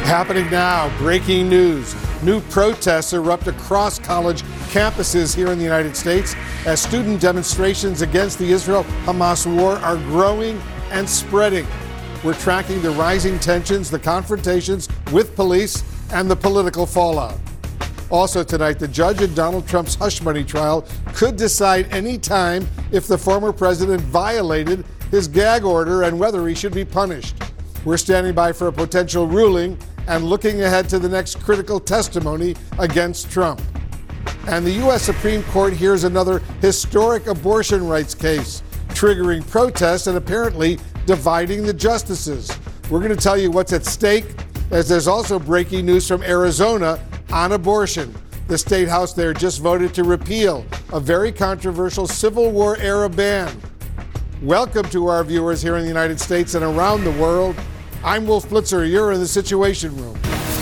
Happening now, breaking news. New protests erupt across college campuses here in the United States as student demonstrations against the Israel-Hamas war are growing and spreading. We're tracking the rising tensions, the confrontations with police, and the political fallout. Also tonight, the judge in Donald Trump's hush money trial could decide any time if the former president violated his gag order and whether he should be punished. We're standing by for a potential ruling and looking ahead to the next critical testimony against Trump. And the U.S. Supreme Court hears another historic abortion rights case, triggering protests and apparently dividing the justices. We're going to tell you what's at stake, as there's also breaking news from Arizona on abortion. The state house there just voted to repeal a very controversial Civil War era ban. Welcome to our viewers here in the United States and around the world. I'm Wolf Blitzer. You're in the Situation Room.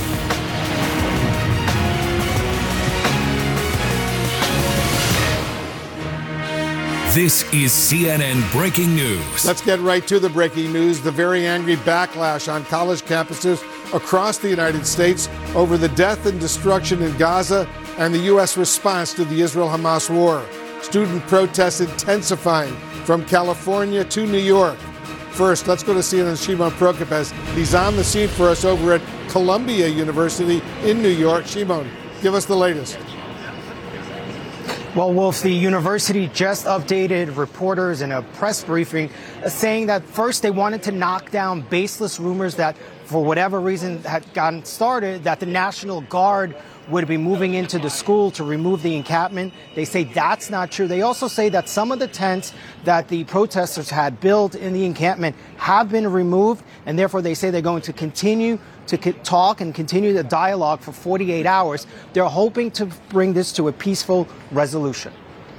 This is CNN Breaking News. Let's get right to the breaking news. The very angry backlash on college campuses across the United States over the death and destruction in Gaza and the U.S. response to the Israel-Hamas war. Student protests intensifying from California to New York. First, let's go to CNN's Shimon Prokupecz. He's on the scene for us over at Columbia University in New York. Shimon, give us the latest. Well, Wolf, the university just updated reporters in a press briefing saying that first they wanted to knock down baseless rumors that for whatever reason had gotten started, that the National Guard would be moving into the school to remove the encampment. They say that's not true. They also say that some of the tents that the protesters had built in the encampment have been removed, and therefore they say they're going to continue to talk and continue the dialogue for 48 hours. They're hoping to bring this to a peaceful resolution.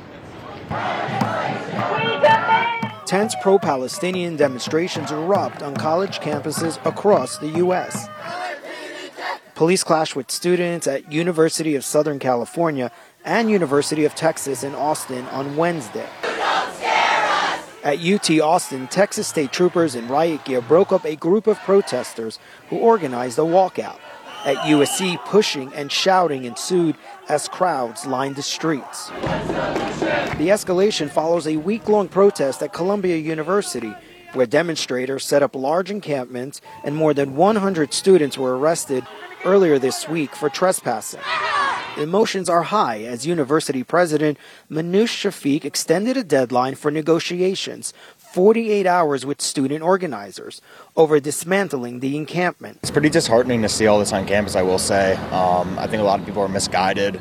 Tense pro-Palestinian demonstrations erupt on college campuses across the U.S. Police clash with students at University of Southern California and University of Texas in Austin on Wednesday. At UT Austin, Texas state troopers in riot gear broke up a group of protesters who organized a walkout. At USC, pushing and shouting ensued as crowds lined the streets. The escalation follows a week-long protest at Columbia University, where demonstrators set up large encampments and more than 100 students were arrested earlier this week for trespassing. Emotions are high as University President Manoush Shafiq extended a deadline for negotiations, 48 hours with student organizers, over dismantling the encampment. It's pretty disheartening to see all this on campus, I will say. I think a lot of people are misguided.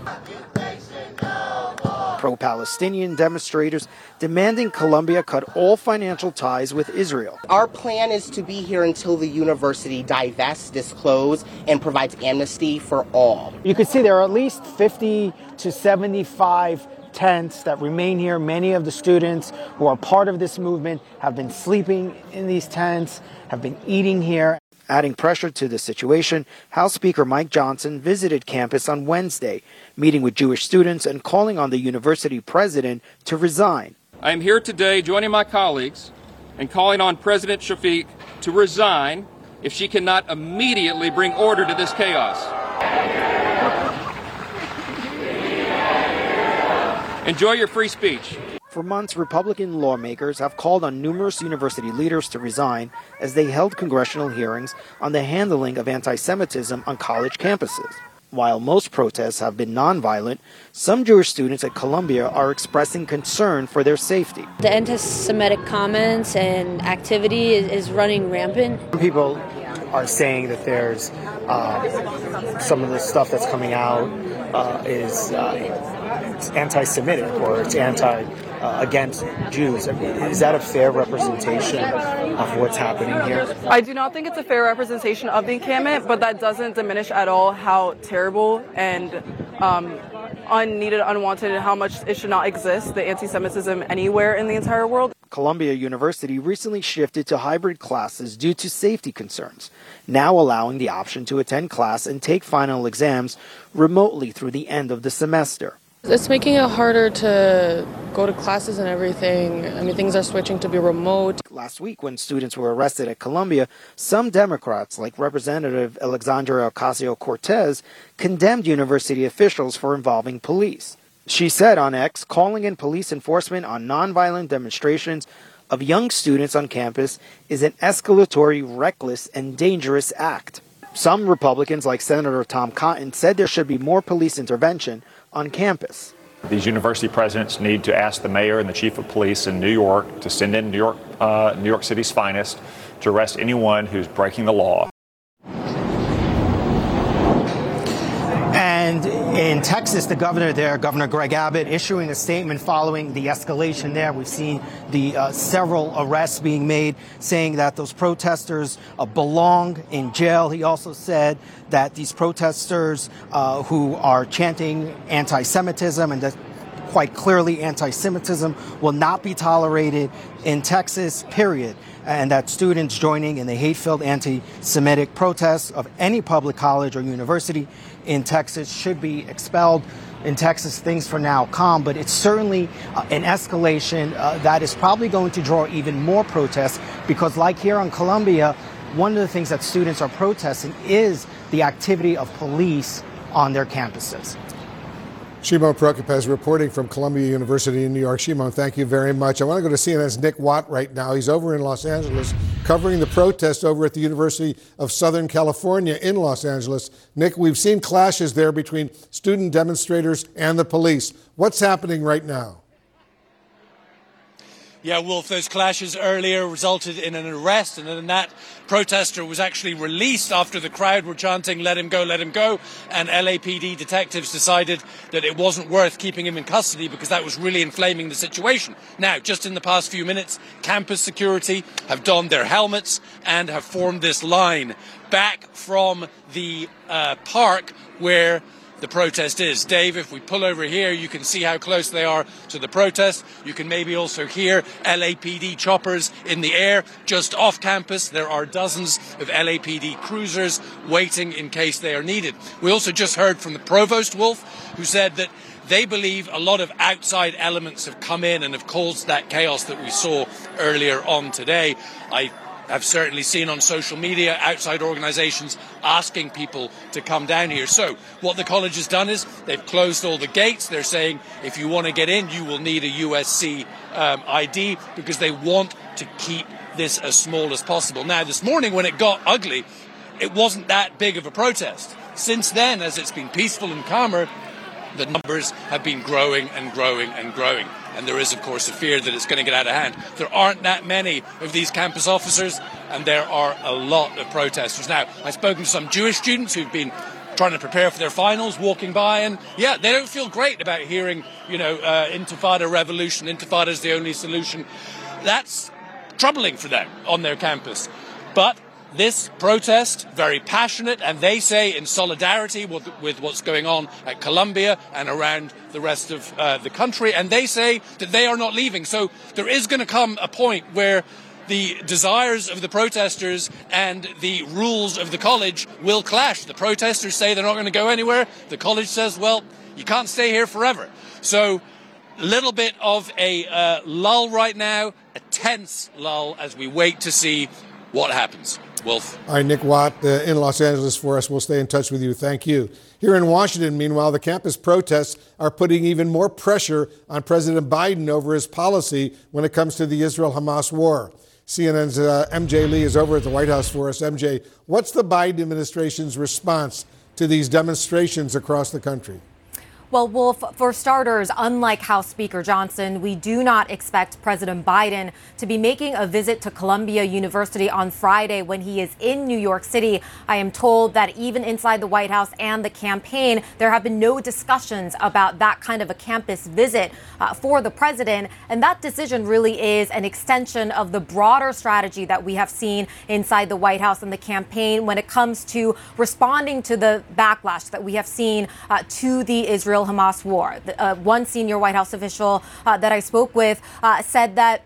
Pro-Palestinian demonstrators demanding Columbia cut all financial ties with Israel. Our plan is to be here until the university divests, disclose, and provides amnesty for all. You can see there are at least 50 to 75 tents that remain here. Many of the students who are part of this movement have been sleeping in these tents, have been eating here. Adding pressure to the situation, House Speaker Mike Johnson visited campus on Wednesday, meeting with Jewish students and calling on the university president to resign. I am here today joining my colleagues and calling on President Shafiq to resign if she cannot immediately bring order to this chaos. Enjoy your free speech. For months, Republican lawmakers have called on numerous university leaders to resign as they held congressional hearings on the handling of anti-Semitism on college campuses. While most protests have been nonviolent, some Jewish students at Columbia are expressing concern for their safety. The anti-Semitic comments and activity is running rampant. People are saying that there's some of the stuff that's coming out is anti-Semitic or it's against Jews. I mean, is that a fair representation of what's happening here? I do not think it's a fair representation of the encampment, but that doesn't diminish at all how terrible and unneeded, unwanted, and how much it should not exist, the anti-Semitism anywhere in the entire world. Columbia University recently shifted to hybrid classes due to safety concerns, now allowing the option to attend class and take final exams remotely through the end of the semester. It's making it harder to go to classes and everything. I mean, things are switching to be remote. Last week, when students were arrested at Columbia, some Democrats, like Representative Alexandria Ocasio-Cortez, condemned university officials for involving police. She said on X, calling in police enforcement on nonviolent demonstrations of young students on campus is an escalatory, reckless, and dangerous act. Some Republicans, like Senator Tom Cotton, said there should be more police intervention on campus. These university presidents need to ask the mayor and the chief of police in New York to send in New York City's finest to arrest anyone who's breaking the law. And in Texas, the governor there, Governor Greg Abbott, issuing a statement following the escalation there. We've seen the several arrests being made, saying that those protesters belong in jail. He also said that these protesters who are chanting anti-Semitism, and that quite clearly anti-Semitism, will not be tolerated in Texas, period. And that students joining in the hate-filled anti-Semitic protests of any public college or university in Texas should be expelled. In Texas, things for now calm, but it's certainly an escalation that is probably going to draw even more protests, because like here on Columbia, one of the things that students are protesting is the activity of police on their campuses. Shimon Prokupecz reporting from Columbia University in New York. Shimon, thank you very much. I want to go to CNN's Nick Watt right now. He's over in Los Angeles covering the protest over at the University of Southern California in Los Angeles. Nick, we've seen clashes there between student demonstrators and the police. What's happening right now? Yeah, Wolf, those clashes earlier resulted in an arrest, and then that protester was actually released after the crowd were chanting, let him go, and LAPD detectives decided that it wasn't worth keeping him in custody because that was really inflaming the situation. Now, just in the past few minutes, campus security have donned their helmets and have formed this line back from the park where the protest is. Dave, if we pull over here, you can see how close they are to the protest. You can maybe also hear LAPD choppers in the air just off campus. There are dozens of LAPD cruisers waiting in case they are needed. We also just heard from the provost, Wolf, who said that they believe a lot of outside elements have come in and have caused that chaos that we saw earlier on today. I've certainly seen on social media outside organisations asking people to come down here. So what the college has done is they've closed all the gates. They're saying if you want to get in, you will need a USC ID, because they want to keep this as small as possible. Now, this morning when it got ugly, it wasn't that big of a protest. Since then, as it's been peaceful and calmer, the numbers have been growing and growing and growing. And there is, of course, a fear that it's going to get out of hand. There aren't that many of these campus officers, and there are a lot of protesters. Now, I've spoken to some Jewish students who've been trying to prepare for their finals, walking by, and yeah, they don't feel great about hearing, Intifada revolution, Intifada is the only solution. That's troubling for them on their campus. But this protest, very passionate, and they say in solidarity with what's going on at Columbia and around the rest of the country, and they say that they are not leaving. So there is going to come a point where the desires of the protesters and the rules of the college will clash. The protesters say they're not going to go anywhere. The college says, well, you can't stay here forever. So a little bit of a lull right now, a tense lull as we wait to see what happens. Wolf. All right, Nick Watt in Los Angeles for us. We'll stay in touch with you. Thank you. Here in Washington, meanwhile, the campus protests are putting even more pressure on President Biden over his policy when it comes to the Israel-Hamas war. CNN's MJ Lee is over at the White House for us. MJ, what's the Biden administration's response to these demonstrations across the country? Well, Wolf, for starters, unlike House Speaker Johnson, we do not expect President Biden to be making a visit to Columbia University on Friday when he is in New York City. I am told that even inside the White House and the campaign, there have been no discussions about that kind of a campus visit for the president. And that decision really is an extension of the broader strategy that we have seen inside the White House and the campaign when it comes to responding to the backlash that we have seen to the Israel-Hamas war. One senior White House official that I spoke with said that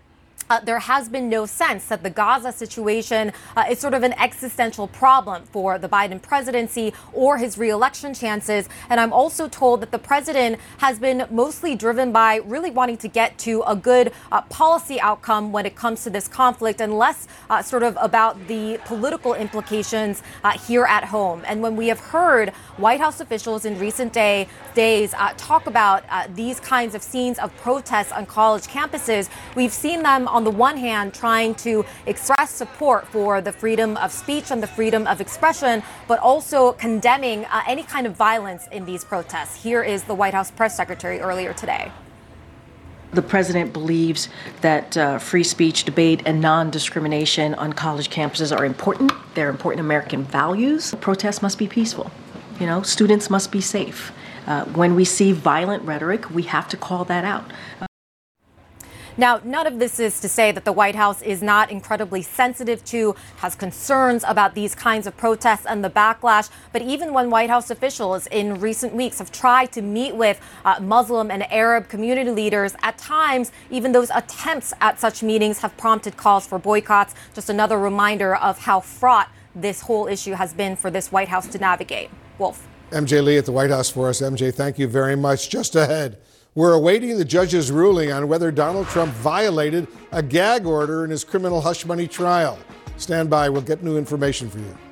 there has been no sense that the Gaza situation is sort of an existential problem for the Biden presidency or his reelection chances. And I'm also told that the president has been mostly driven by really wanting to get to a good policy outcome when it comes to this conflict, and less sort of about the political implications here at home. And when we have heard White House officials in recent days talk about these kinds of scenes of protests on college campuses, we've seen them on the one hand trying to express support for the freedom of speech and the freedom of expression, but also condemning any kind of violence in these protests. Here is the White House press secretary earlier today. The president believes that free speech, debate, and non-discrimination on college campuses are important. They're important American values. Protests must be peaceful. Students must be safe. When we see violent rhetoric, we have to call that out. Now, none of this is to say that the White House is not incredibly sensitive to, has concerns about these kinds of protests and the backlash. But even when White House officials in recent weeks have tried to meet with Muslim and Arab community leaders, at times, even those attempts at such meetings have prompted calls for boycotts. Just another reminder of how fraught this whole issue has been for this White House to navigate. Wolf. MJ Lee at the White House for us. MJ, thank you very much. Just ahead, we're awaiting the judge's ruling on whether Donald Trump violated a gag order in his criminal hush money trial. Stand by. We'll get new information for you.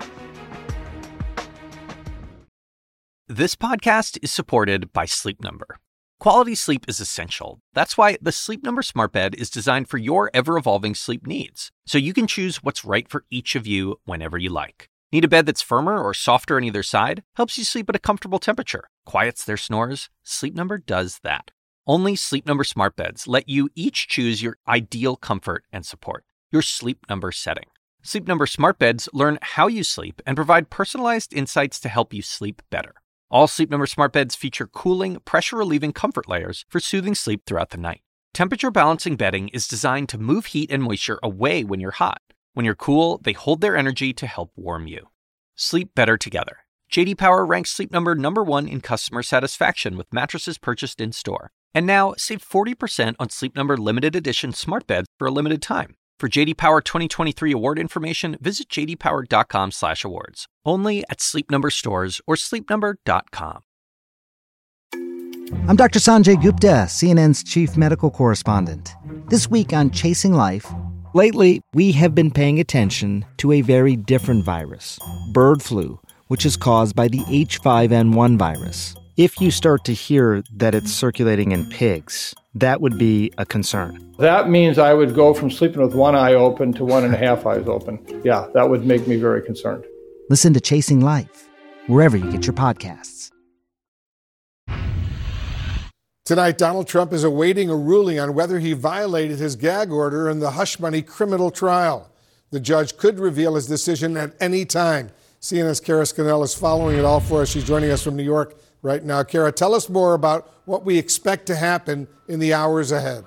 This podcast is supported by Sleep Number. Quality sleep is essential. That's why the Sleep Number Smart Bed is designed for your ever-evolving sleep needs, so you can choose what's right for each of you whenever you like. Need a bed that's firmer or softer on either side? Helps you sleep at a comfortable temperature. Quiets their snores? Sleep Number does that. Only Sleep Number Smart Beds let you each choose your ideal comfort and support, your Sleep Number setting. Sleep Number Smart Beds learn how you sleep and provide personalized insights to help you sleep better. All Sleep Number Smart Beds feature cooling, pressure-relieving comfort layers for soothing sleep throughout the night. Temperature-balancing bedding is designed to move heat and moisture away when you're hot. When you're cool, they hold their energy to help warm you. Sleep better together. J.D. Power ranks Sleep Number #1 in customer satisfaction with mattresses purchased in-store. And now, save 40% on Sleep Number limited edition smart beds for a limited time. For J.D. Power 2023 award information, visit jdpower.com/awards. Only at Sleep Number stores or sleepnumber.com. I'm Dr. Sanjay Gupta, CNN's chief medical correspondent. This week on Chasing Life, lately we have been paying attention to a very different virus, bird flu, which is caused by the H5N1 virus. If you start to hear that it's circulating in pigs, that would be a concern. That means I would go from sleeping with one eye open to 1.5 eyes open. Yeah, that would make me very concerned. Listen to Chasing Life, wherever you get your podcasts. Tonight, Donald Trump is awaiting a ruling on whether he violated his gag order in the hush money criminal trial. The judge could reveal his decision at any time. CNN's Kara Scannell is following it all for us. She's joining us from New York right now. Kara, tell us more about what we expect to happen in the hours ahead.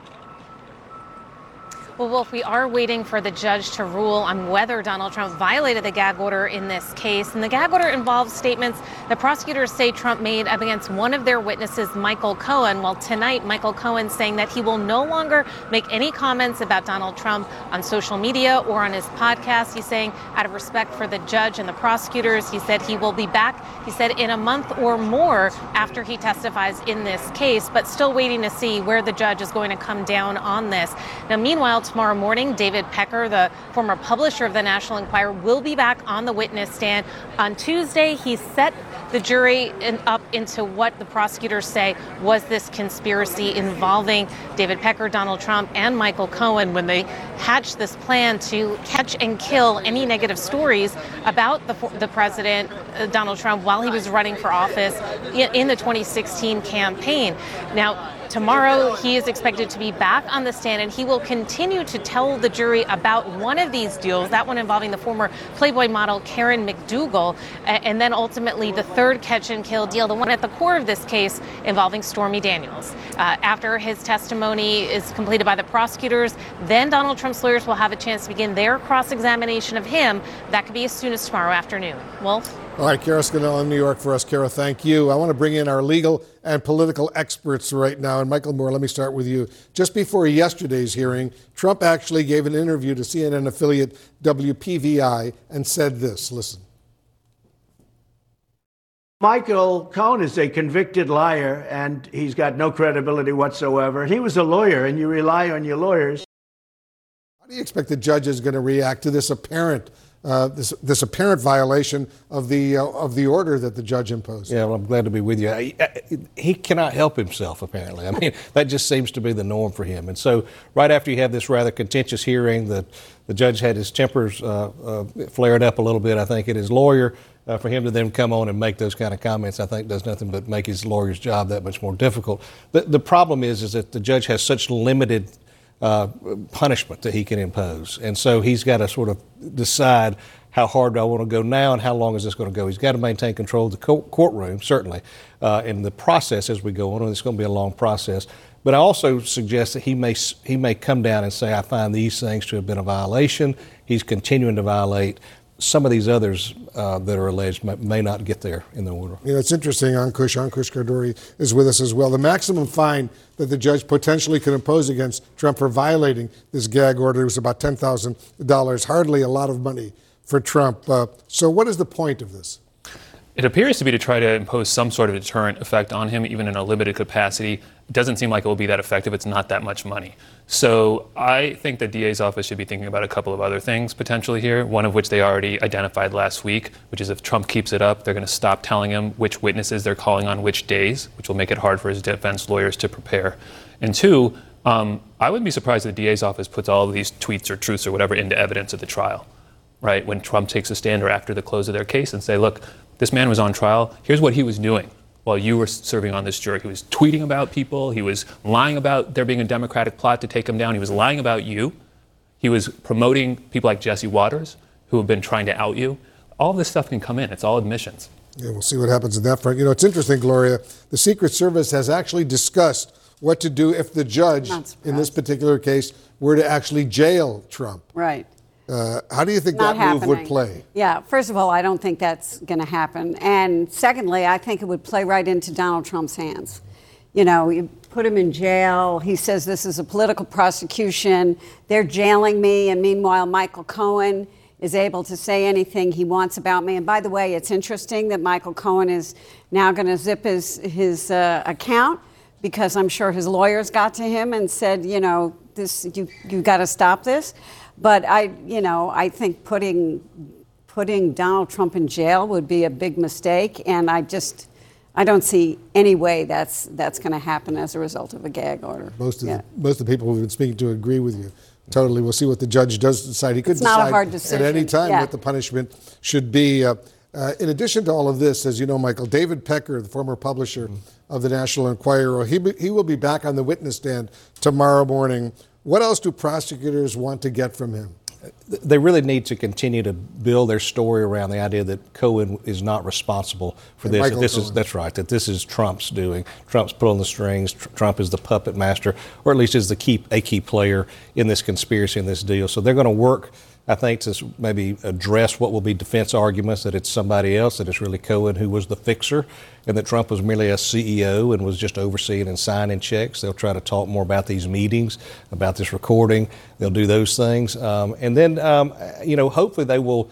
Well, Wolf, we are waiting for the judge to rule on whether Donald Trump violated the gag order in this case. And the gag order involves statements that prosecutors say Trump made against one of their witnesses, Michael Cohen. Well, tonight, Michael Cohen saying that he will no longer make any comments about Donald Trump on social media or on his podcast. He's saying out of respect for the judge and the prosecutors, he said he will be back, he said, in a month or more after he testifies in this case, but still waiting to see where the judge is going to come down on this. Now, meanwhile, tomorrow morning, David Pecker, the former publisher of the National Enquirer, will be back on the witness stand. On Tuesday, he set the jury up into what the prosecutors say was this conspiracy involving David Pecker, Donald Trump, and Michael Cohen when they hatched this plan to catch and kill any negative stories about the president, Donald Trump, while he was running for office in the 2016 campaign. Now, tomorrow, he is expected to be back on the stand, and he will continue to tell the jury about one of these deals, that one involving the former Playboy model Karen McDougal, and then ultimately the third catch-and-kill deal, the one at the core of this case involving Stormy Daniels. After his testimony is completed by the prosecutors, then Donald Trump's lawyers will have a chance to begin their cross-examination of him. That could be as soon as tomorrow afternoon. Wolf? All right, Kara Scannell in New York for us. Kara, thank you. I want to bring in our legal and political experts right now. And Michael Moore, let me start with you. Just before yesterday's hearing, Trump actually gave an interview to CNN affiliate WPVI and said this. Listen. Michael Cohen is a convicted liar, and he's got no credibility whatsoever. He was a lawyer, and you rely on your lawyers. How do you expect the judge is going to react to this apparent this apparent violation of the order that the judge imposed? Yeah, well, I'm glad to be with you. He cannot help himself, apparently. I mean, that just seems to be the norm for him. And so right after you have this rather contentious hearing, the judge had his tempers flared up a little bit, I think, at his lawyer. For him to then come on and make those kind of comments, I think, does nothing but make his lawyer's job that much more difficult. The problem is that the judge has such limited punishment that he can impose. And so he's got to sort of decide how hard do I want to go now and how long is this going to go. He's got to maintain control of the courtroom, certainly, and the process as we go on. And it's going to be a long process. But I also suggest that he may come down and say, I find these things to have been a violation. He's continuing to violate. Some of these others that are alleged may not get there in the order. You know, it's interesting. Ankush Khardori is with us as well. The maximum fine that the judge potentially could impose against Trump for violating this gag order was about $10,000. Hardly a lot of money for Trump. So what is the point of this? It appears to be to try to impose some sort of deterrent effect on him, even in a limited capacity. It doesn't seem like it will be that effective. It's not that much money. So I think the DA's office should be thinking about a couple of other things potentially here, one of which they already identified last week, which is if Trump keeps it up, they're going to stop telling him which witnesses they're calling on which days, which will make it hard for his defense lawyers to prepare. And two, I wouldn't be surprised if the DA's office puts all of these tweets or truths or whatever into evidence at the trial, right? When Trump takes a stand or after the close of their case and say, look, this man was on trial. Here's what he was doing while you were serving on this jury. He was tweeting about people. He was lying about there being a Democratic plot to take him down. He was lying about you. He was promoting people like Jesse Waters, who have been trying to out you. All this stuff can come in. It's all admissions. Yeah, we'll see what happens in that front. You know, it's interesting, Gloria. The Secret Service has actually discussed what to do if the judge, in this particular case, were to actually jail Trump. Right. How do you think that move would play? Yeah, first of all, I don't think that's going to happen. And secondly, I think it would play right into Donald Trump's hands. You know, you put him in jail. He says this is a political prosecution. They're jailing me. And meanwhile, Michael Cohen is able to say anything he wants about me. And by the way, it's interesting that Michael Cohen is now going to zip his account, because I'm sure his lawyers got to him and said, you know, this you got to stop this. But I think putting Donald Trump in jail would be a big mistake, and I don't see any way that's going to happen as a result of a gag order. Most of the people we've been speaking to agree with you. Totally. We'll see what the judge does decide. He could decide not a hard decision. At any time what the punishment should be. In addition to all of this, as you know, Michael, David Pecker, the former publisher of the National Enquirer, he will be back on the witness stand tomorrow morning. What else do prosecutors want to get from him? They really need to continue to build their story around the idea that Cohen is not responsible for this. That's right, that this is Trump's doing. Trump's pulling the strings. Trump is the puppet master, or at least is a key player in this conspiracy, in this deal. So they're going to work, I think, to maybe address what will be defense arguments, that it's somebody else, that it's really Cohen who was the fixer, and that Trump was merely a CEO and was just overseeing and signing checks. They'll try to talk more about these meetings, about this recording. They'll do those things. And then, hopefully they will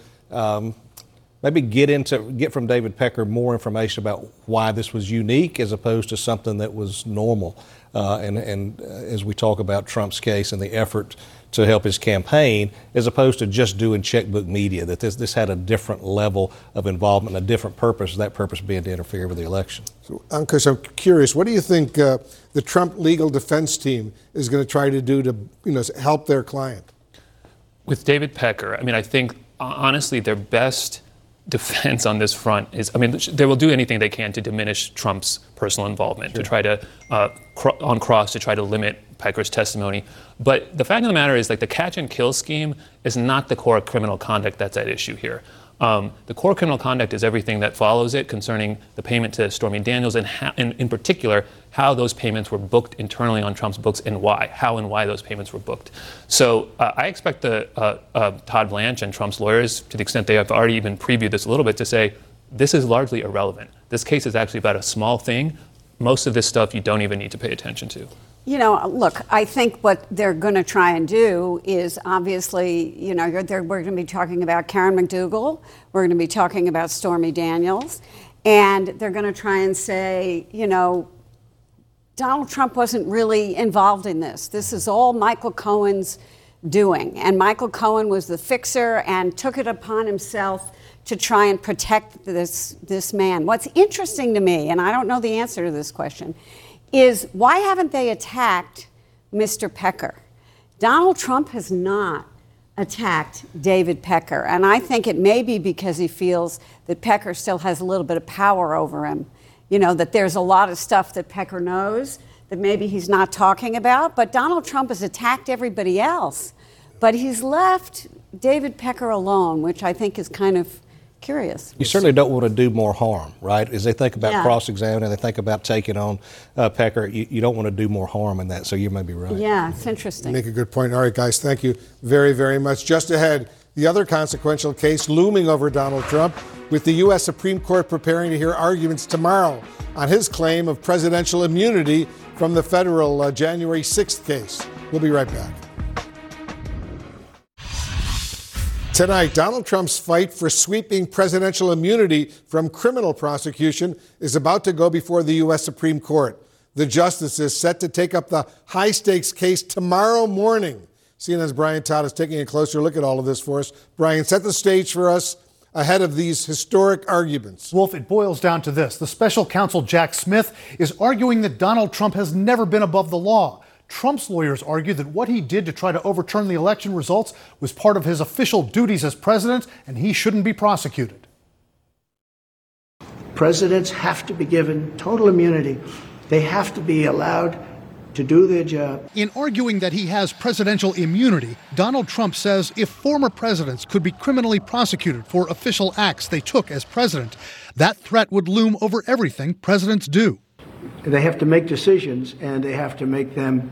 maybe get from David Pecker more information about why this was unique as opposed to something that was normal. And as we talk about Trump's case and the effort to help his campaign, as opposed to just doing checkbook media, that this had a different level of involvement, a different purpose, that purpose being to interfere with the election. So, Ankush, I'm curious, what do you think the Trump legal defense team is going to try to do to help their client? With David Pecker, I think, honestly, their best defense on this front is, they will do anything they can to diminish Trump's personal involvement, to try to, to try to limit Pecker's testimony. But the fact of the matter is, the catch and kill scheme is not the core criminal conduct that's at issue here. The core criminal conduct is everything that follows it concerning the payment to Stormy Daniels, and in particular, how those payments were booked internally on Trump's books and why, how and why those payments were booked. So I expect Todd Blanche and Trump's lawyers, to the extent they have already even previewed this a little bit, to say, this is largely irrelevant. This case is actually about a small thing. Most of this stuff you don't even need to pay attention to. You know, look, I think what they're going to try and do is obviously, you know, we're going to be talking about Karen McDougal. We're going to be talking about Stormy Daniels. And they're going to try and say, you know, Donald Trump wasn't really involved in this. This is all Michael Cohen's doing. And Michael Cohen was the fixer and took it upon himself to try and protect this man. What's interesting to me, and I don't know the answer to this question, is why haven't they attacked Mr. Pecker? Donald Trump has not attacked David Pecker, and I think it may be because he feels that Pecker still has a little bit of power over him. You know, that there's a lot of stuff that Pecker knows that maybe he's not talking about, but Donald Trump has attacked everybody else. But he's left David Pecker alone, which I think is kind of curious. You certainly don't want to do more harm, right? As they think about cross-examining, they think about taking on Pecker, you don't want to do more harm in that, so you may be right. Yeah, it's interesting. You make a good point. All right, guys, thank you very, very much. Just ahead, the other consequential case looming over Donald Trump, with the U.S. Supreme Court preparing to hear arguments tomorrow on his claim of presidential immunity from the federal January 6th case. We'll be right back. Tonight, Donald Trump's fight for sweeping presidential immunity from criminal prosecution is about to go before the U.S. Supreme Court. The justice is set to take up the high-stakes case tomorrow morning. CNN's Brian Todd is taking a closer look at all of this for us. Brian, set the stage for us ahead of these historic arguments. Wolf, it boils down to this. The special counsel Jack Smith is arguing that Donald Trump has never been above the law. Trump's lawyers argue that what he did to try to overturn the election results was part of his official duties as president, and he shouldn't be prosecuted. Presidents have to be given total immunity. They have to be allowed to do their job. In arguing that he has presidential immunity, Donald Trump says if former presidents could be criminally prosecuted for official acts they took as president, that threat would loom over everything presidents do. They have to make decisions, and they have to make them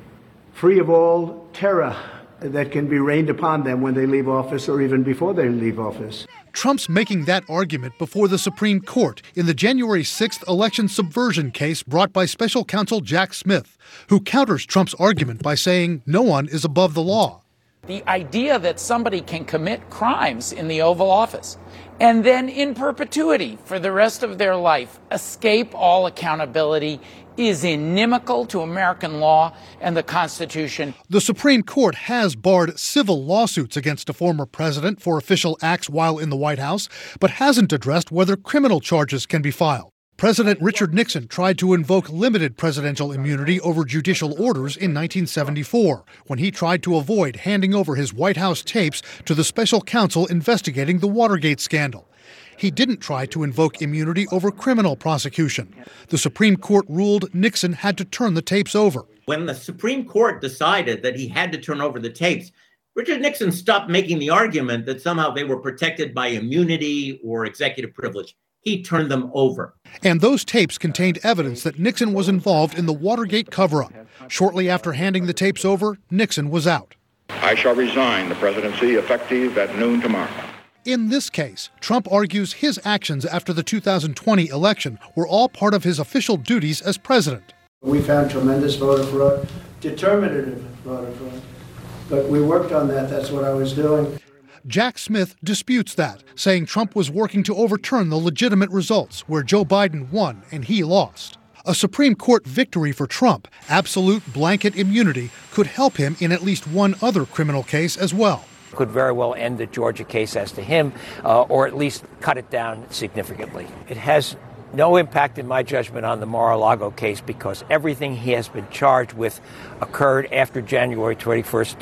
free of all terror that can be rained upon them when they leave office or even before they leave office. Trump's making that argument before the Supreme Court in the January 6th election subversion case brought by special counsel Jack Smith, who counters Trump's argument by saying no one is above the law. The idea that somebody can commit crimes in the Oval Office and then in perpetuity for the rest of their life escape all accountability is inimical to American law and the Constitution. The Supreme Court has barred civil lawsuits against a former president for official acts while in the White House, but hasn't addressed whether criminal charges can be filed. President Richard Nixon tried to invoke limited presidential immunity over judicial orders in 1974, when he tried to avoid handing over his White House tapes to the special counsel investigating the Watergate scandal. He didn't try to invoke immunity over criminal prosecution. The Supreme Court ruled Nixon had to turn the tapes over. When the Supreme Court decided that he had to turn over the tapes, Richard Nixon stopped making the argument that somehow they were protected by immunity or executive privilege. He turned them over. And those tapes contained evidence that Nixon was involved in the Watergate cover-up. Shortly after handing the tapes over, Nixon was out. I shall resign the presidency effective at noon tomorrow. In this case, Trump argues his actions after the 2020 election were all part of his official duties as president. We found tremendous voter fraud, determinative voter fraud. But we worked on that. That's what I was doing. Jack Smith disputes that, saying Trump was working to overturn the legitimate results where Joe Biden won and he lost. A Supreme Court victory for Trump, absolute blanket immunity, could help him in at least one other criminal case as well. Could very well end the Georgia case as to him, or at least cut it down significantly. It has no impact, in my judgment, on the Mar-a-Lago case because everything he has been charged with occurred after January 21st,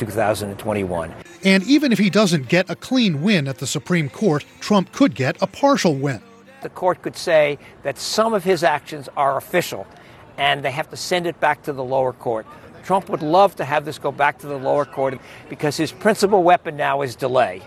2021. And even if he doesn't get a clean win at the Supreme Court, Trump could get a partial win. The court could say that some of his actions are official, and they have to send it back to the lower court. Trump would love to have this go back to the lower court because his principal weapon now is delay.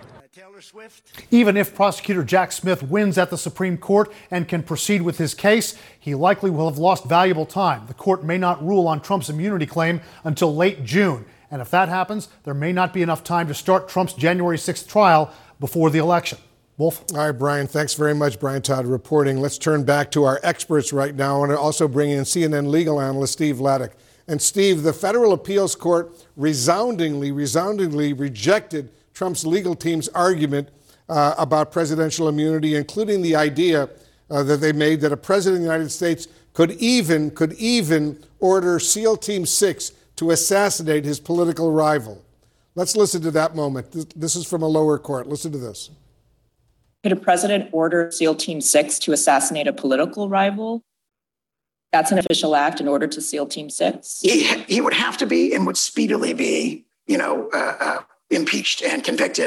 Even if prosecutor Jack Smith wins at the Supreme Court and can proceed with his case, he likely will have lost valuable time. The court may not rule on Trump's immunity claim until late June. And if that happens, there may not be enough time to start Trump's January 6th trial before the election. Wolf. All right, Brian, thanks very much. Brian Todd reporting. Let's turn back to our experts right now. I want to also bring in CNN legal analyst Steve Vladeck. And Steve, the federal appeals court resoundingly rejected Trump's legal team's argument about presidential immunity, including the idea that they made that a president of the United States could even order SEAL Team 6 to assassinate his political rival. Let's listen to that moment. This is from a lower court. Listen to this. Could a president order SEAL Team 6 to assassinate a political rival? That's an official act in order to SEAL Team 6? He would have to be and would speedily be, impeached and convicted.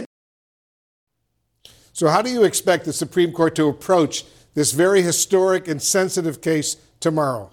So how do you expect the Supreme Court to approach this very historic and sensitive case tomorrow?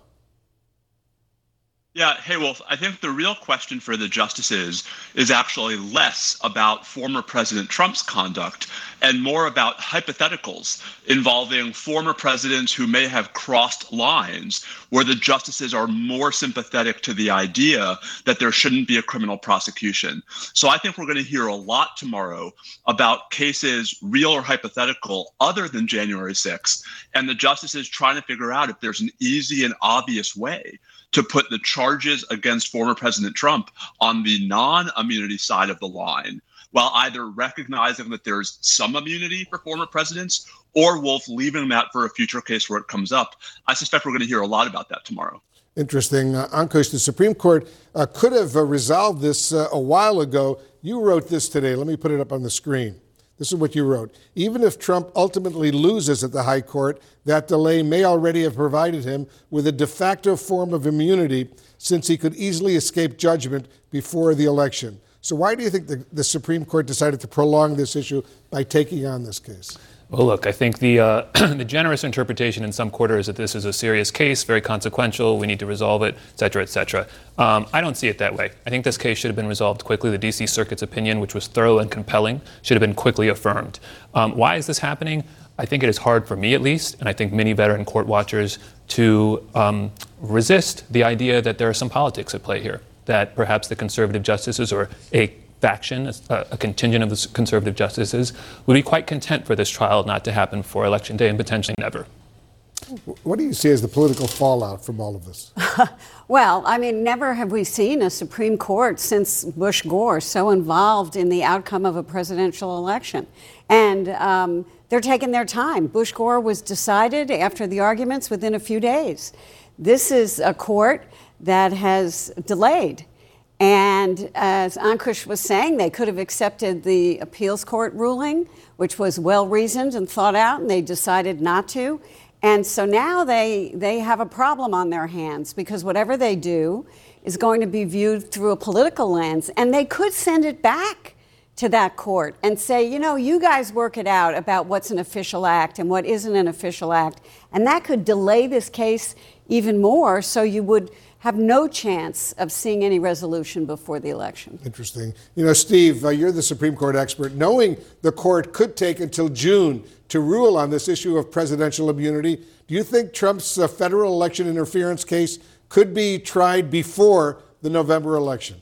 Yeah, hey, Wolf, I think the real question for the justices is actually less about former President Trump's conduct and more about hypotheticals involving former presidents who may have crossed lines, where the justices are more sympathetic to the idea that there shouldn't be a criminal prosecution. So I think we're going to hear a lot tomorrow about cases, real or hypothetical, other than January 6th, and the justices trying to figure out if there's an easy and obvious way to put the charges against former President Trump on the non-immunity side of the line, while either recognizing that there's some immunity for former presidents or, Wolf, leaving that for a future case where it comes up. I suspect we're going to hear a lot about that tomorrow. Interesting. Ankush, the Supreme Court could have resolved this a while ago. You wrote this today. Let me put it up on the screen. This is what you wrote. Even if Trump ultimately loses at the high court, that delay may already have provided him with a de facto form of immunity, since he could easily escape judgment before the election. So why do you think the Supreme Court decided to prolong this issue by taking on this case? Well, look, I think the generous interpretation in some quarters is that this is a serious case, very consequential, we need to resolve it, et cetera, et cetera. I don't see it that way. I think this case should have been resolved quickly. The D.C. Circuit's opinion, which was thorough and compelling, should have been quickly affirmed. Why is this happening? I think it is hard for me, at least, and I think many veteran court watchers, to resist the idea that there are some politics at play here, that perhaps the conservative justices or a faction, a contingent of the conservative justices, would be quite content for this trial not to happen before Election Day and potentially never. What do you see as the political fallout from all of this? Well, I mean, never have we seen a Supreme Court since Bush Gore so involved in the outcome of a presidential election. And they're taking their time. Bush Gore was decided after the arguments within a few days. This is a court that has delayed. And as Ankush was saying, they could have accepted the appeals court ruling, which was well-reasoned and thought out, and they decided not to. And so now they have a problem on their hands, because whatever they do is going to be viewed through a political lens. And they could send it back to that court and say, you guys work it out about what's an official act and what isn't an official act. And that could delay this case even more, so you would have no chance of seeing any resolution before the election. Interesting. Steve, you're the Supreme Court expert. Knowing the court could take until June to rule on this issue of presidential immunity, do you think Trump's federal election interference case could be tried before the November election?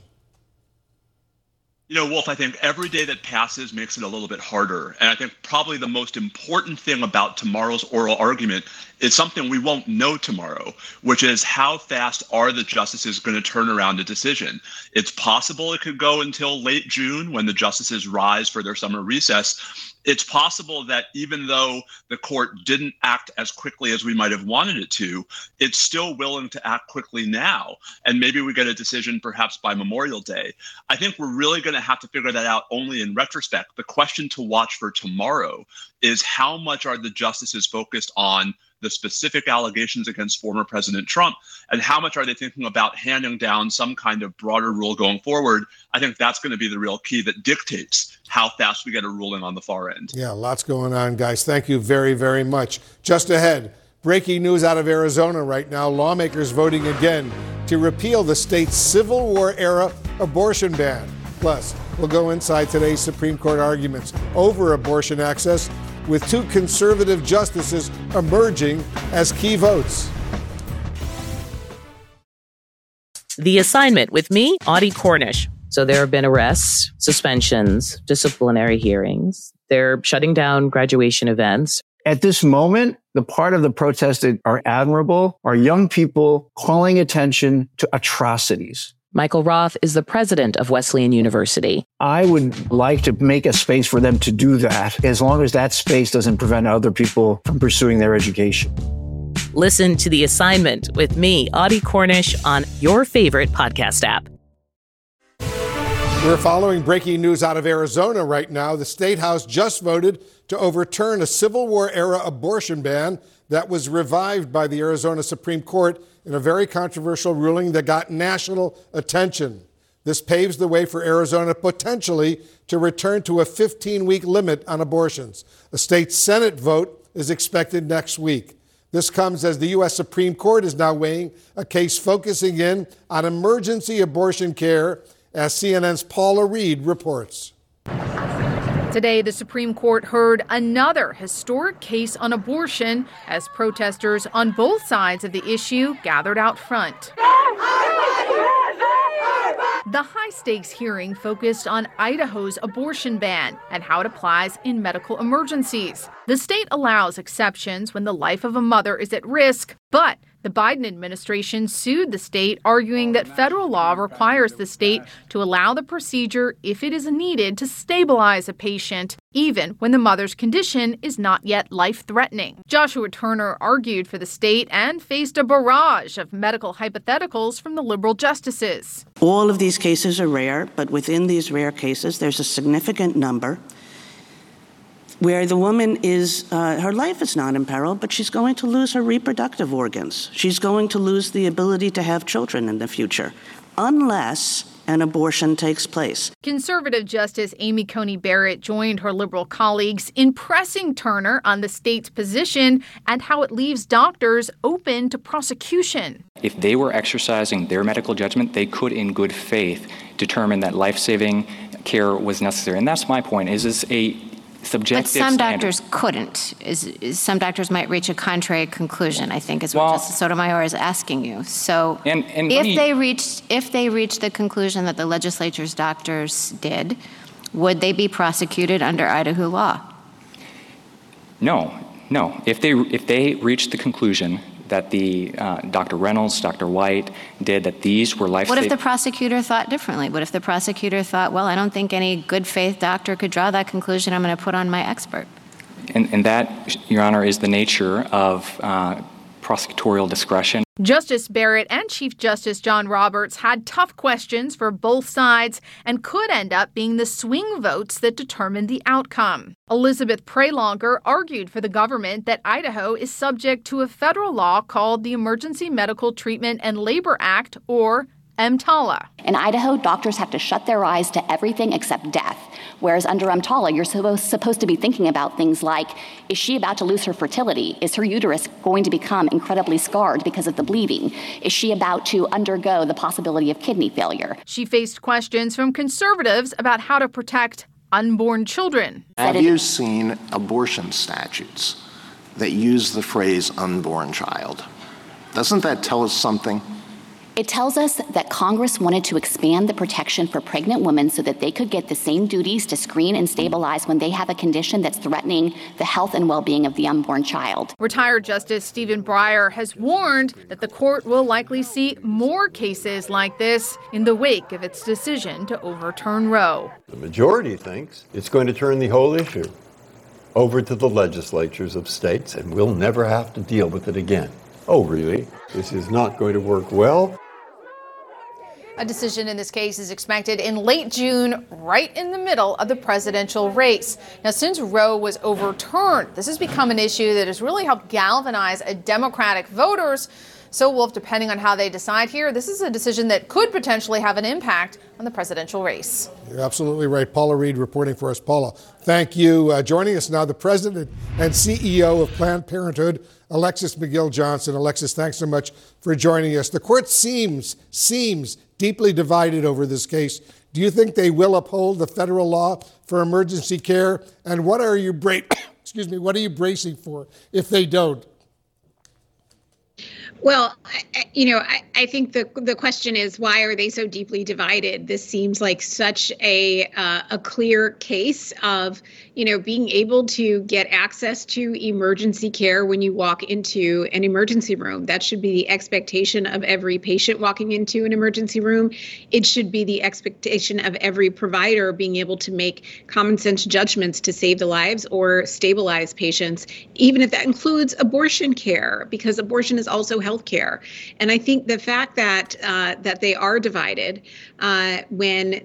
Wolf, I think every day that passes makes it a little bit harder. And I think probably the most important thing about tomorrow's oral argument is something we won't know tomorrow, which is how fast are the justices going to turn around a decision? It's possible it could go until late June when the justices rise for their summer recess. It's possible that even though the court didn't act as quickly as we might have wanted it to, it's still willing to act quickly now. And maybe we get a decision perhaps by Memorial Day. I think we're really going to have to figure that out only in retrospect. The question to watch for tomorrow is how much are the justices focused on the specific allegations against former President Trump, and how much are they thinking about handing down some kind of broader rule going forward? I think that's going to be the real key that dictates how fast we get a ruling on the far end. Yeah, lots going on, guys. Thank you very, very much. Just ahead, breaking news out of Arizona right now. Lawmakers voting again to repeal the state's Civil War-era abortion ban. Plus, we'll go inside today's Supreme Court arguments over abortion access, with two conservative justices emerging as key votes. The Assignment with me, Audie Cornish. So there have been arrests, suspensions, disciplinary hearings. They're shutting down graduation events. At this moment, the part of the protest that are admirable are young people calling attention to atrocities. Michael Roth is the president of Wesleyan University. I would like to make a space for them to do that, as long as that space doesn't prevent other people from pursuing their education. Listen to The Assignment with me, Audie Cornish, on your favorite podcast app. We're following breaking news out of Arizona right now. The State House just voted to overturn a Civil War-era abortion ban that was revived by the Arizona Supreme Court in a very controversial ruling that got national attention. This paves the way for Arizona potentially to return to a 15-week limit on abortions. A state Senate vote is expected next week. This comes as the U.S. Supreme Court is now weighing a case focusing in on emergency abortion care, as CNN's Paula Reed reports. Today, the Supreme Court heard another historic case on abortion as protesters on both sides of the issue gathered out front. The high-stakes hearing focused on Idaho's abortion ban and how it applies in medical emergencies. The state allows exceptions when the life of a mother is at risk, but the Biden administration sued the state, arguing that federal law requires the state to allow the procedure if it is needed to stabilize a patient, even when the mother's condition is not yet life-threatening. Joshua Turner argued for the state and faced a barrage of medical hypotheticals from the liberal justices. All of these cases are rare, but within these rare cases, there's a significant number where the woman is, her life is not in peril, but she's going to lose her reproductive organs. She's going to lose the ability to have children in the future, unless an abortion takes place. Conservative Justice Amy Coney Barrett joined her liberal colleagues in pressing Turner on the state's position and how it leaves doctors open to prosecution. If they were exercising their medical judgment, they could, in good faith, determine that life-saving care was necessary. And that's my point, is a subjective standard. But some standard. doctors couldn't. Some doctors might reach a contrary conclusion, I think, is what Justice Sotomayor is asking you. So if they reached the conclusion that the legislature's doctors did, would they be prosecuted under Idaho law? No. If they reached the conclusion that the Dr. Reynolds, Dr. White did, that these were life-saving. What if the prosecutor thought differently? What if the prosecutor thought, well, I don't think any good faith doctor could draw that conclusion. I'm going to put on my expert. And that, Your Honor, is the nature of prosecutorial discretion. Justice Barrett and Chief Justice John Roberts had tough questions for both sides and could end up being the swing votes that determined the outcome. Elizabeth Pralonger argued for the government that Idaho is subject to a federal law called the Emergency Medical Treatment and Labor Act, or EMTALA. In Idaho, doctors have to shut their eyes to everything except death, whereas under EMTALA, you're supposed to be thinking about things like, is she about to lose her fertility? Is her uterus going to become incredibly scarred because of the bleeding? Is she about to undergo the possibility of kidney failure? She faced questions from conservatives about how to protect unborn children. Have you seen abortion statutes that use the phrase unborn child? Doesn't that tell us something? It tells us that Congress wanted to expand the protection for pregnant women so that they could get the same duties to screen and stabilize when they have a condition that's threatening the health and well-being of the unborn child. Retired Justice Stephen Breyer has warned that the court will likely see more cases like this in the wake of its decision to overturn Roe. The majority thinks it's going to turn the whole issue over to the legislatures of states, and we'll never have to deal with it again. Oh, really? This is not going to work well. A decision in this case is expected in late June, right in the middle of the presidential race. Now, since Roe was overturned, this has become an issue that has really helped galvanize Democratic voters. So, Wolf, depending on how they decide here, this is a decision that could potentially have an impact on the presidential race. You're absolutely right. Paula Reed reporting for us. Paula, thank you. Joining us now, the president and CEO of Planned Parenthood, Alexis McGill Johnson. Alexis, thanks so much for joining us. The court seems deeply divided over this case. Do you think they will uphold the federal law for emergency care? And what are you bracing for if they don't? Well, I think the question is, why are they so deeply divided? This seems like such a clear case of, being able to get access to emergency care when you walk into an emergency room. That should be the expectation of every patient walking into an emergency room. It should be the expectation of every provider being able to make common sense judgments to save the lives or stabilize patients, even if that includes abortion care, because abortion is also healthcare. And I think the fact that that they are divided, when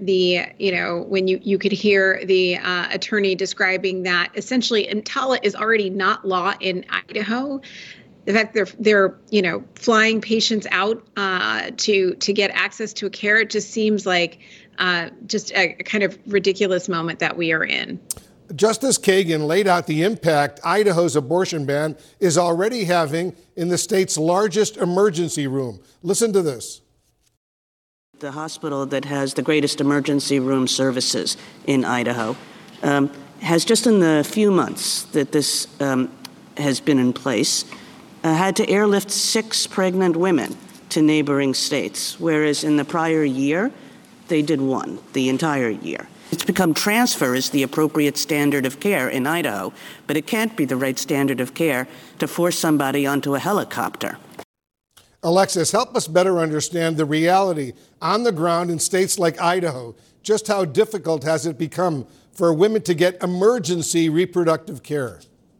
you could hear the attorney describing that essentially EMTALA is already not law in Idaho. The fact they're flying patients out to get access to a care, it just seems like just a kind of ridiculous moment that we are in. Justice Kagan laid out the impact Idaho's abortion ban is already having in the state's largest emergency room. Listen to this. The hospital that has the greatest emergency room services in Idaho has, just in the few months that this has been in place, had to airlift 6 pregnant women to neighboring states, whereas in the prior year, they did 1 the entire year. It's become transfer is the appropriate standard of care in Idaho, but it can't be the right standard of care to force somebody onto a helicopter. Alexis, help us better understand the reality on the ground in states like Idaho. Just how difficult has it become for women to get emergency reproductive care?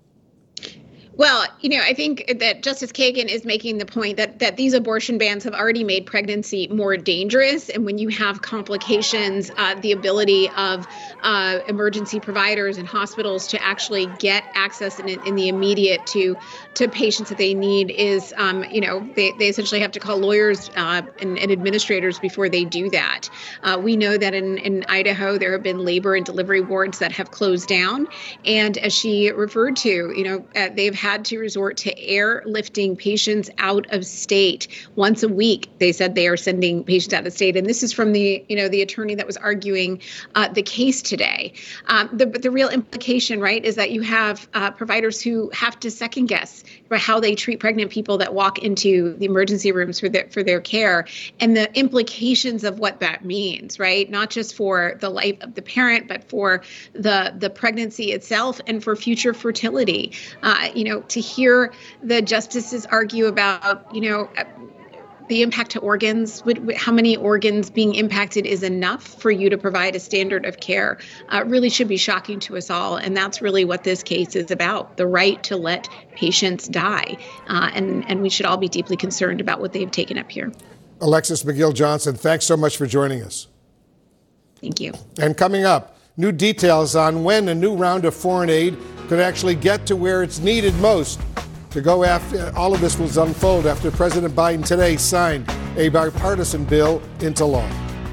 Well, I think that Justice Kagan is making the point that these abortion bans have already made pregnancy more dangerous. And when you have complications, the ability of emergency providers and hospitals to actually get access in the immediate to patients that they need is, they essentially have to call lawyers and administrators before they do that. We know that in Idaho, there have been labor and delivery wards that have closed down. And as she referred to, they've had to resort to airlifting patients out of state once a week. They said they are sending patients out of state, and this is from the attorney that was arguing the case today. The real implication, right, is that you have providers who have to second guess how they treat pregnant people that walk into the emergency rooms for their care, and the implications of what that means, right? Not just for the life of the parent, but for the pregnancy itself and for future fertility. To hear the justices argue about, the impact to organs, how many organs being impacted is enough for you to provide a standard of care, really should be shocking to us all. And that's really what this case is about, the right to let patients die. And we should all be deeply concerned about what they've taken up here. Alexis McGill-Johnson, thanks so much for joining us. Thank you. And coming up, new details on when a new round of foreign aid could actually get to where it's needed most. To go after all of this will unfold after President Biden today signed a bipartisan bill into law.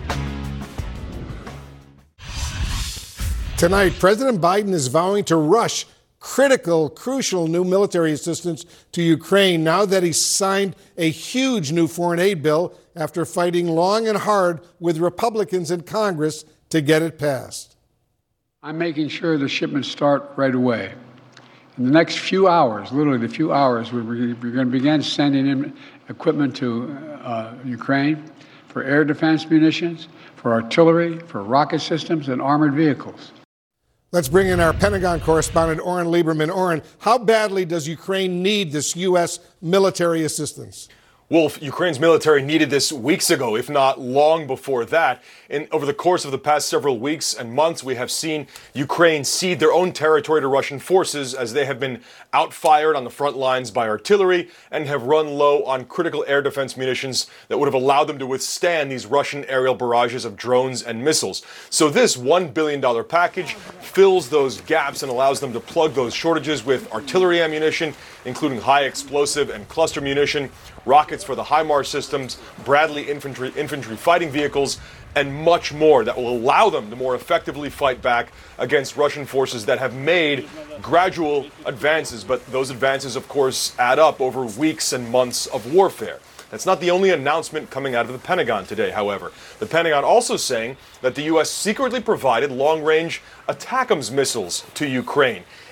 Tonight, President Biden is vowing to rush crucial new military assistance to Ukraine now that he's signed a huge new foreign aid bill after fighting long and hard with Republicans in Congress to get it passed. I'm making sure the shipments start right away. In the next few hours, literally the few hours, we're going to begin sending in equipment to Ukraine for air defense munitions, for artillery, for rocket systems, and armored vehicles. Let's bring in our Pentagon correspondent, Oren Lieberman. Oren, how badly does Ukraine need this U.S. military assistance? Wolf, Ukraine's military needed this weeks ago, if not long before that. And over the course of the past several weeks and months, we have seen Ukraine cede their own territory to Russian forces as they have been outfired on the front lines by artillery and have run low on critical air defense munitions that would have allowed them to withstand these Russian aerial barrages of drones and missiles. So this $1 billion package fills those gaps and allows them to plug those shortages with artillery ammunition, including high explosive and cluster munition, rockets for the HIMARS systems, Bradley infantry fighting vehicles, and much more that will allow them to more effectively fight back against Russian forces that have made gradual advances. But those advances, of course, add up over weeks and months of warfare. That's not the only announcement coming out of the Pentagon today, however. The Pentagon also saying that the U.S. secretly provided long-range ATACMS missiles to Ukraine.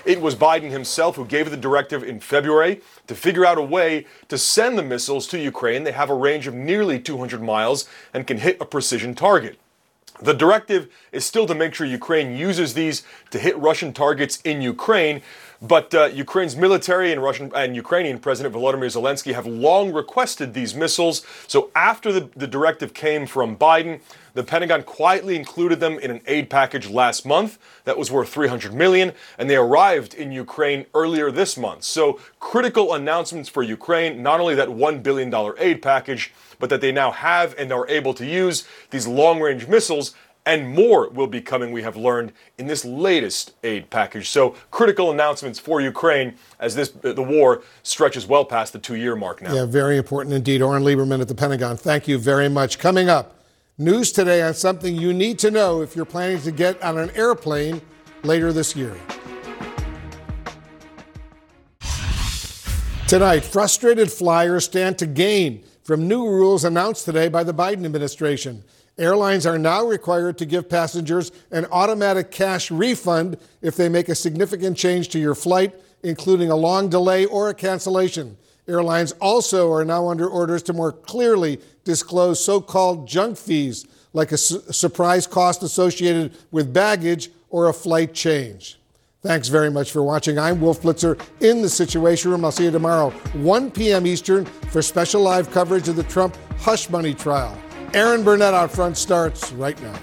It was Biden himself who gave the directive in February to figure out a way to send the missiles to Ukraine. They have a range of nearly 200 miles and can hit a precision target. The directive is still to make sure Ukraine uses these to hit Russian targets in Ukraine, but Ukraine's military and Ukrainian President Volodymyr Zelensky have long requested these missiles. So after the directive came from Biden, the Pentagon quietly included them in an aid package last month that was worth $300 million, and they arrived in Ukraine earlier this month. So critical announcements for Ukraine, not only that $1 billion aid package, but that they now have and are able to use these long-range missiles, and more will be coming, we have learned, in this latest aid package. So critical announcements for Ukraine as the war stretches well past the 2-year mark now. Yeah, very important indeed. Oren Liebermann at the Pentagon, thank you very much. Coming up, news today on something you need to know if you're planning to get on an airplane later this year. Tonight, frustrated flyers stand to gain from new rules announced today by the Biden administration. Airlines are now required to give passengers an automatic cash refund if they make a significant change to your flight, including a long delay or a cancellation. Airlines also are now under orders to more clearly disclose so-called junk fees, like a surprise cost associated with baggage or a flight change. Thanks very much for watching. I'm Wolf Blitzer in the Situation Room. I'll see you tomorrow, 1 p.m. Eastern, for special live coverage of the Trump hush money trial. Aaron Burnett out front starts right now.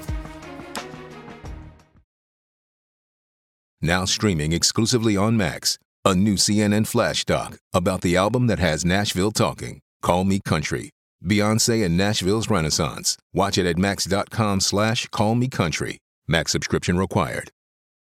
Now streaming exclusively on Max, a new CNN flash doc about the album that has Nashville talking, Call Me Country, Beyoncé and Nashville's Renaissance. Watch it at max.com/callmecountry. Max subscription required.